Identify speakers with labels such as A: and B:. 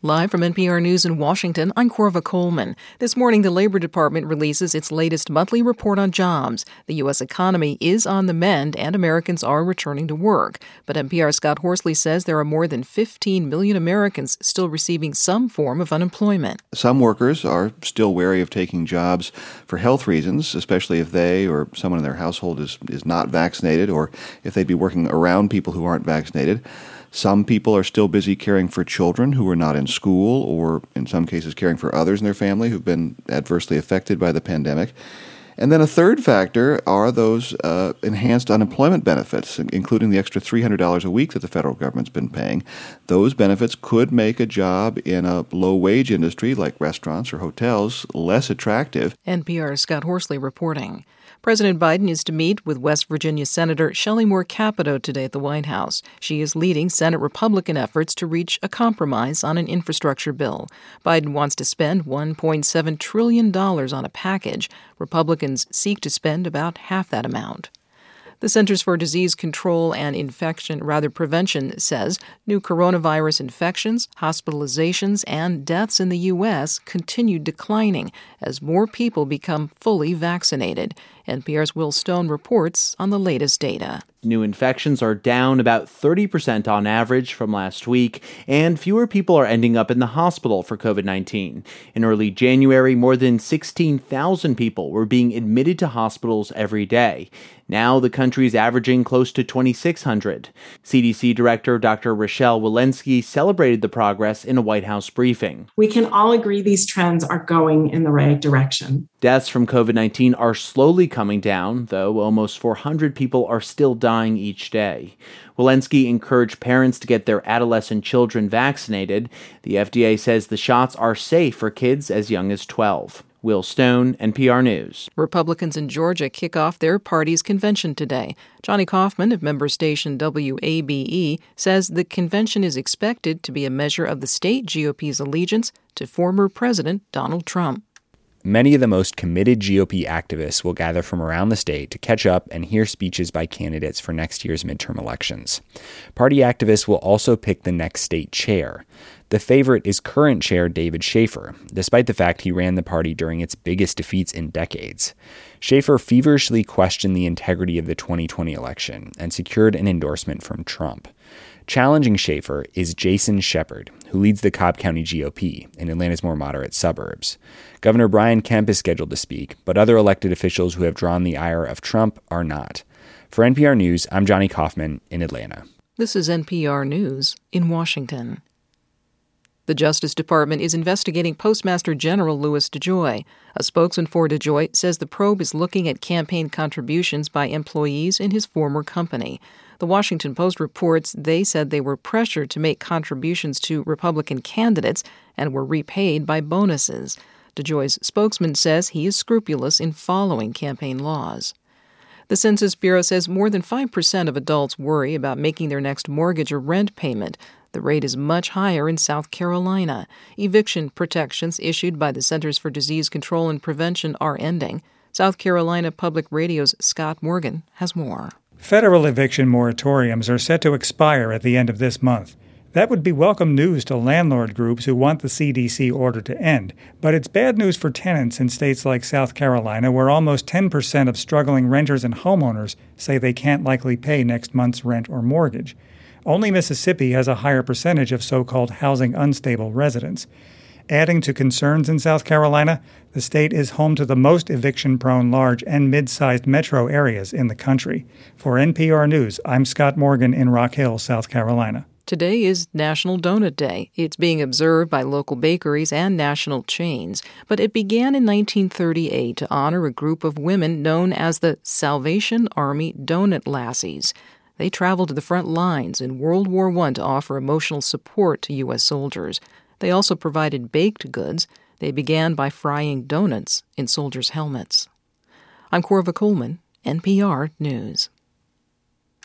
A: Live from NPR News in Washington, I'm Corva Coleman. This morning, the Labor Department releases its latest monthly report on jobs. The U.S. economy is on the mend and Americans are returning to work. But NPR's Scott Horsley says there are more than 15 million Americans still receiving some form of unemployment.
B: Some workers are still wary of taking jobs for health reasons, especially if they or someone in their household is not vaccinated or if they'd be working around people who aren't vaccinated. Some people are still busy caring for children who are not in school or, in some cases, caring for others in their family who've been adversely affected by the pandemic. And then a third factor are those enhanced unemployment benefits, including the extra $300 a week that the federal government's been paying. Those benefits could make a job in a low-wage industry like restaurants or hotels less attractive.
A: NPR's Scott Horsley reporting. President Biden is to meet with West Virginia Senator Shelley Moore Capito today at the White House. She is leading Senate Republican efforts to reach a compromise on an infrastructure bill. Biden wants to spend $1.7 trillion on a package. Republicans seek to spend about half that amount. The Centers for Disease Control and Prevention says new coronavirus infections, hospitalizations, and deaths in the U.S. continue declining as more people become fully vaccinated. NPR's Will Stone reports on the latest data.
C: New infections are down about 30% on average from last week, and fewer people are ending up in the hospital for COVID-19. In early January, more than 16,000 people were being admitted to hospitals every day. Now the country's averaging close to 2,600. CDC Director Dr. Rochelle Walensky celebrated the progress in a White House briefing.
D: We can all agree these trends are going in the right direction.
C: Deaths from COVID-19 are slowly coming down, though almost 400 people are still dying each day. Walensky encouraged parents to get their adolescent children vaccinated. The FDA says the shots are safe for kids as young as 12. Will Stone, NPR News.
A: Republicans in Georgia kick off their party's convention today. Johnny Kaufman of member station WABE says the convention is expected to be a measure of the state GOP's allegiance to former President Donald Trump.
E: Many of the most committed GOP activists will gather from around the state to catch up and hear speeches by candidates for next year's midterm elections. Party activists will also pick the next state chair. The favorite is current chair David Shafer, despite the fact he ran the party during its biggest defeats in decades. Shafer feverishly questioned the integrity of the 2020 election and secured an endorsement from Trump. Challenging Shafer is Jason Shepard, who leads the Cobb County GOP in Atlanta's more moderate suburbs. Governor Brian Kemp is scheduled to speak, but other elected officials who have drawn the ire of Trump are not. For NPR News, I'm Johnny Kaufman in Atlanta.
A: This is NPR News in Washington. The Justice Department is investigating Postmaster General Louis DeJoy. A spokesman for DeJoy says the probe is looking at campaign contributions by employees in his former company. The Washington Post reports they said they were pressured to make contributions to Republican candidates and were repaid by bonuses. DeJoy's spokesman says he is scrupulous in following campaign laws. The Census Bureau says more than 5% of adults worry about making their next mortgage or rent payment. The rate is much higher in South Carolina. Eviction protections issued by the Centers for Disease Control and Prevention are ending. South Carolina Public Radio's Scott Morgan has more.
F: Federal eviction moratoriums are set to expire at the end of this month. That would be welcome news to landlord groups who want the CDC order to end, but it's bad news for tenants in states like South Carolina, where almost 10% of struggling renters and homeowners say they can't likely pay next month's rent or mortgage. Only Mississippi has a higher percentage of so-called housing unstable residents. Adding to concerns in South Carolina, the state is home to the most eviction-prone large and mid-sized metro areas in the country. For NPR News, I'm Scott Morgan in Rock Hill, South Carolina.
A: Today is National Donut Day. It's being observed by local bakeries and national chains. But it began in 1938 to honor a group of women known as the Salvation Army Donut Lassies. They traveled to the front lines in World War I to offer emotional support to U.S. soldiers. They also provided baked goods. They began by frying donuts in soldiers' helmets. I'm Corva Coleman, NPR News.